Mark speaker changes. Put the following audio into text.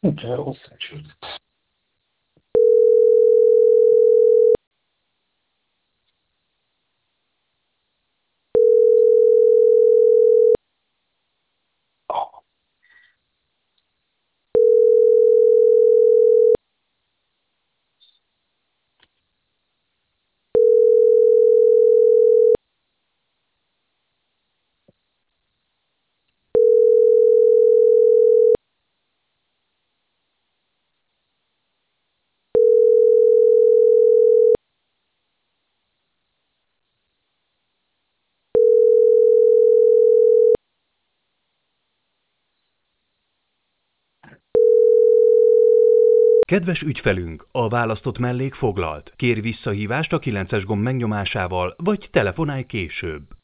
Speaker 1: Ciao. Ciao.
Speaker 2: Kedves ügyfelünk, a választott mellék foglalt. Kér visszahívást a 9-es gomb megnyomásával, vagy telefonálj később.